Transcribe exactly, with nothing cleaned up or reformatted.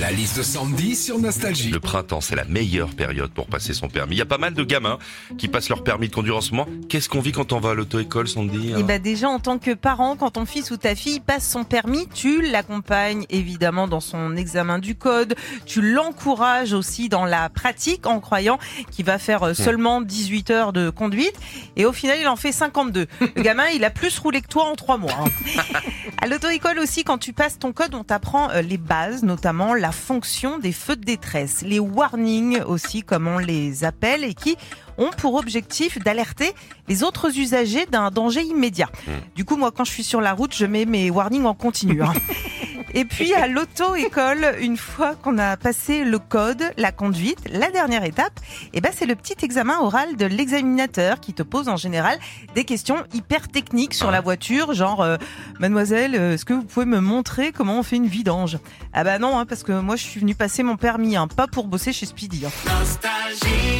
La liste de Sandy sur Nostalgie. Le printemps, c'est la meilleure période pour passer son permis. Il y a pas mal de gamins qui passent leur permis de conduire en ce moment. Qu'est-ce qu'on vit quand on va à l'auto-école, Sandy? Eh ben déjà, en tant que parent, quand ton fils ou ta fille passe son permis, tu l'accompagnes évidemment dans son examen du code. Tu l'encourages aussi dans la pratique en croyant qu'il va faire seulement dix-huit heures de conduite. Et au final, il en fait cinquante-deux. Le gamin, il a plus roulé que toi en trois mois. Hein. À l'auto-école aussi, quand tu passes ton code, on t'apprend les bases, notamment la fonction des feux de détresse, les warnings aussi, comme on les appelle, et qui ont pour objectif d'alerter les autres usagers d'un danger immédiat. Du coup, moi, quand je suis sur la route, je mets mes warnings en continu. Hein. Et puis, à l'auto-école, une fois qu'on a passé le code, la conduite, la dernière étape, eh ben, c'est le petit examen oral de l'examinateur qui te pose en général des questions hyper techniques sur la voiture, genre euh, « Mademoiselle, est-ce que vous pouvez me montrer comment on fait une vidange ?» Ah bah non, hein, parce que moi, je suis venue passer mon permis, hein, pas pour bosser chez Speedy. Hein. Nostalgie.